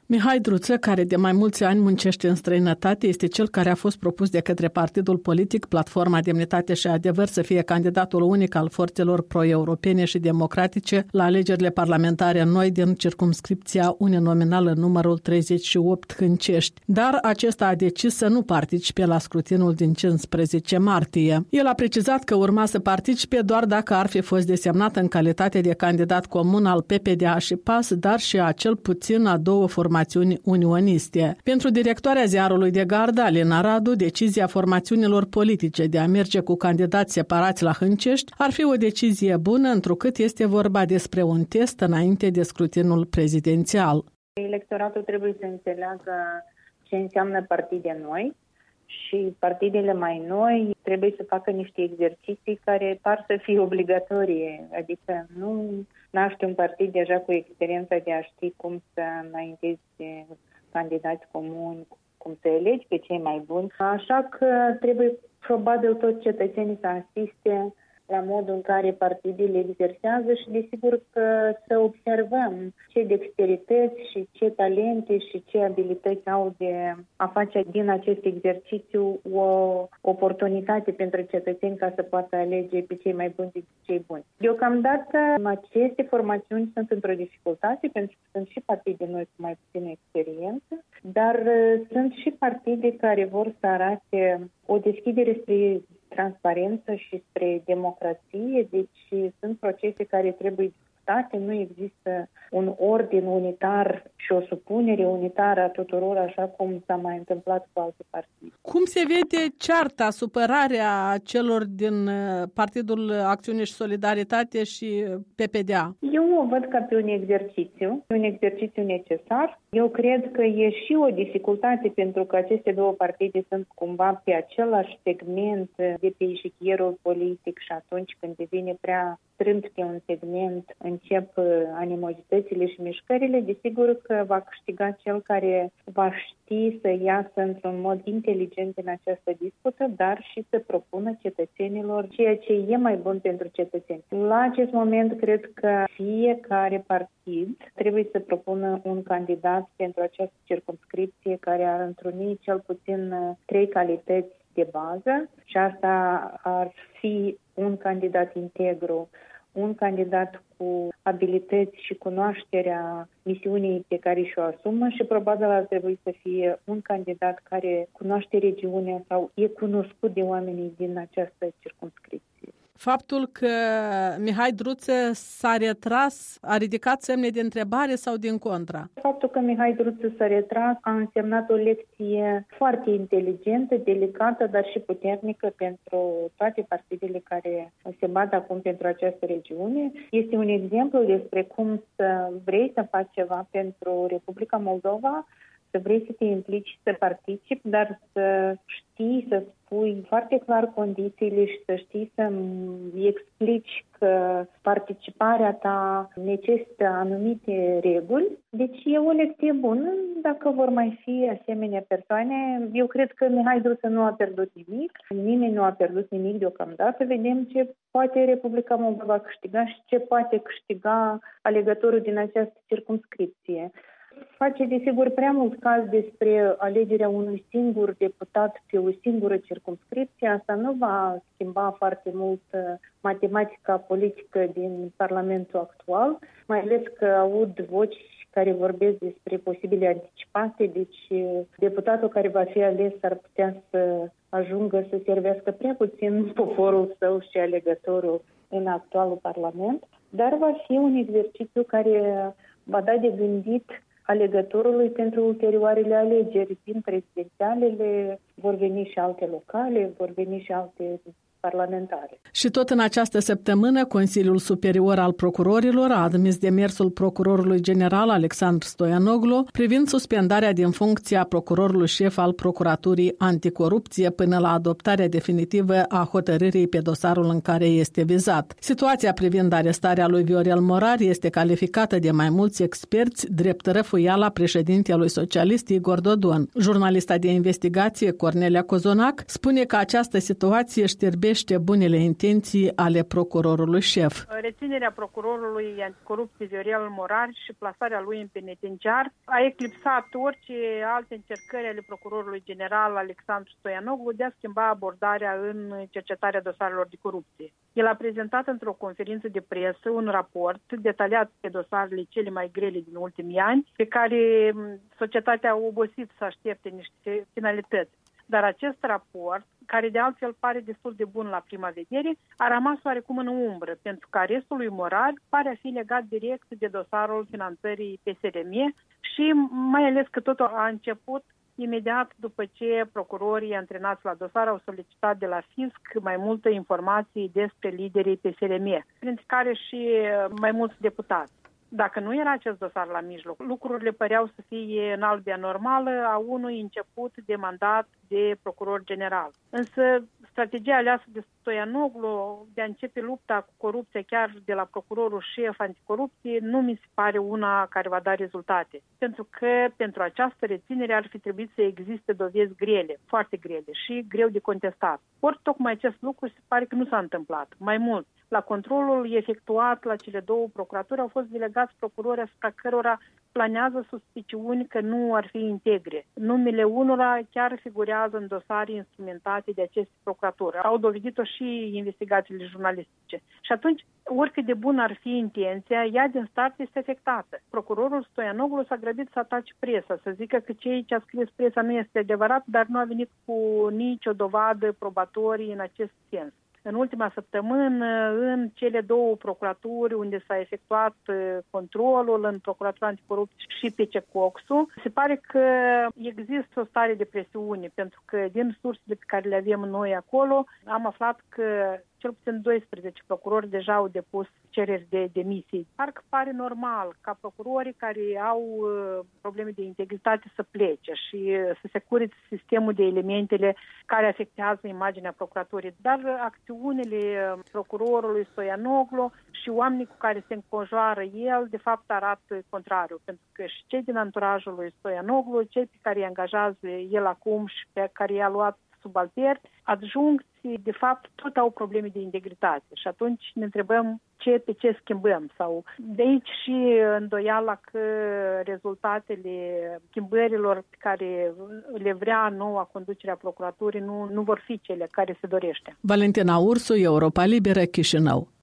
Mihai Druță, care de mai mulți ani muncește în străinătate, este cel care a fost propus de către partidul politic Platforma Demnitate și Adevăr să fie candidatul unic al forțelor pro-europene și democratice la alegerile parlamentare noi din circumscripția uninominală numărul 38 Hâncești. Dar acesta a decis să nu participe la scrutinul din 15 martie. El a precizat că urma să participe doar dacă ar fi fost desemnat în calitate de candidat comun al PPDA și PAS, dar și a cel puțin a două formațiuni unioniste. Pentru directoarea ziarului de gardă, Alina Radu, decizia formațiunilor politice de a merge cu candidați separați la Hâncești ar fi o decizie bună, întrucât este vorba despre un test înainte de scrutinul prezidențial. Electoratul trebuie să înțeleagă ce înseamnă partide noi și partidele mai noi trebuie să facă niște exerciții care par să fie obligatorii, adică nu naște un partid deja cu experiența de a ști cum să înaintezi candidați comuni, cum să elegi pe cei mai buni. Așa că trebuie probabil toți cetățenii să asiste la modul în care partidele exersează și desigur că să observăm ce dexterități și ce talente și ce abilități au de a face din acest exercițiu o oportunitate pentru cetățeni ca să poată alege pe cei mai buni dintre cei buni. Deocamdată aceste formațiuni sunt într-o dificultate pentru că sunt și partide noi cu mai puțină experiență, dar sunt și partide care vor să arate o deschidere spre transparență și spre democrație, deci sunt procese care trebuie discutate, nu există un ordin unitar și o supunere unitară a tuturor, așa cum s-a mai întâmplat cu alte partide. Cum se vede cearta, supărarea celor din Partidul Acțiune și Solidaritate și PPDA? Eu o văd ca pe un exercițiu necesar. Eu cred că e și o dificultate pentru că aceste două partide sunt cumva pe același segment de pe eșichierul politic și atunci când devine prea strâmt pe un segment, încep animozitățile și mișcările, desigur că va câștiga cel care va ști să iasă într-un mod inteligent în această dispută, dar și să propună cetățenilor ceea ce e mai bun pentru cetățeni. La acest moment, cred că fiecare partid trebuie să propună un candidat pentru această circumscripție care ar întruni cel puțin 3 calități de bază și asta ar fi un candidat integru, un candidat cu abilități și cunoașterea misiunii pe care și-o asumă și probabil ar trebui să fie un candidat care cunoaște regiunea sau e cunoscut de oamenii din această circumscripție. Faptul că Mihai Druță s-a retras a ridicat semne de întrebare sau din contra? Faptul că Mihai Druță s-a retras a însemnat o lecție foarte inteligentă, delicată, dar și puternică pentru toate partidele care se bat acum pentru această regiune. Este un exemplu despre cum să vrei să faci ceva pentru Republica Moldova, să vrei să te implici, să participi, dar să știi, să spui foarte clar condițiile și să știi să-mi explici că participarea ta necesită anumite reguli. Deci e o lecție bună. Dacă vor mai fi asemenea persoane, eu cred că Mihai Druță nu a pierdut nimic, nimeni nu a pierdut nimic deocamdată. Vedem ce poate Republica Moldova câștiga și ce poate câștiga alegătorul din această circumscripție. Face, desigur, prea mult caz despre alegerea unui singur deputat pe o singură circumscripție. Asta nu va schimba foarte mult matematica politică din Parlamentul actual, mai ales că aud voci care vorbesc despre posibile anticipate, deci deputatul care va fi ales ar putea să ajungă să servească prea puțin poporul său și alegătorul în actualul Parlament, dar va fi un exercițiu care va da de gândit alegătorului pentru ulterioarele alegeri. Din prezidențialele vor veni și alte locale, vor veni și alte parlamentare. Și tot în această săptămână, Consiliul Superior al Procurorilor a admis demersul procurorului general Alexandru Stoianoglu privind suspendarea din funcția procurorului șef al Procuraturii Anticorupție până la adoptarea definitivă a hotărârii pe dosarul în care este vizat. Situația privind arestarea lui Viorel Morar este calificată de mai mulți experți drept răfuiala președintelui socialist Igor Dodon. Jurnalista de investigație Cornelia Cozonac spune că această situație șterbe slăbește bunele intenții ale procurorului șef. Reținerea procurorului anticorupție Viorel Morar și plasarea lui în penitenciar a eclipsat orice alte încercări ale procurorului general Alexandru Stoianoglu de a schimba abordarea în cercetarea dosarelor de corupție. El a prezentat într-o conferință de presă un raport detaliat pe dosarele cele mai grele din ultimii ani, pe care societatea a obosit să aștepte niște finalități. Dar acest raport, care de altfel pare destul de bun la prima vedere, a rămas oarecum în umbră, pentru că arestul lui Morar pare a fi legat direct de dosarul finanțării PSRM și mai ales că totul a început imediat după ce procurorii antrenați la dosar au solicitat de la fisc mai multe informații despre liderii PSRM, printre care și mai mulți deputați. Dacă nu era acest dosar la mijloc, lucrurile păreau să fie în albia normală a unui început de mandat de procuror general. Însă strategia aleasă de Stoianoglu de a începe lupta cu corupția chiar de la procurorul șef anticorupție nu mi se pare una care va da rezultate. Pentru că pentru această reținere ar fi trebuit să existe dovezi grele, foarte grele și greu de contestat. Ori tocmai acest lucru se pare că nu s-a întâmplat. Mai mult, la controlul efectuat la cele două procuraturi au fost delegați procurori asupra cărora planează suspiciuni că nu ar fi integre. Numele unora chiar figurează în dosare instrumentate de aceste procuratori. Au dovedit-o și investigațiile jurnalistice. Și atunci, oricât de bună ar fi intenția, ea din start este afectată. Procurorul Stoianoglu s-a grăbit să atace presa, să zică că ce a scris presa nu este adevărat, dar nu a venit cu nicio dovadă probatorie în acest sens. În ultima săptămână, în cele două procuraturi unde s-a efectuat controlul, în Procuratura Anticorupție și pe CECOX-ul, se pare că există o stare de presiune, pentru că din sursele pe care le avem noi acolo, am aflat că cel puțin 12 procurori deja au depus cereri de demisii. Parcă pare normal ca procurorii care au probleme de integritate să plece și să se curețe sistemul de elementele care afectează imaginea procuraturii. Dar acțiunile procurorului Stoianoglu și oamenii cu care se înconjoară el, de fapt, arată contrariu. Pentru că și cei din anturajul lui Stoianoglu, cei pe care îi angajează el acum și pe care i-a luat subalterni, adjuncții, de fapt, tot au probleme de integritate. Și atunci ne întrebăm pe ce schimbăm. Sau de aici și îndoiala că rezultatele schimbărilor pe care le vrea noua conducere a procuraturii nu vor fi cele care se dorește. Valentina Ursu, Europa Liberă, Chișinău.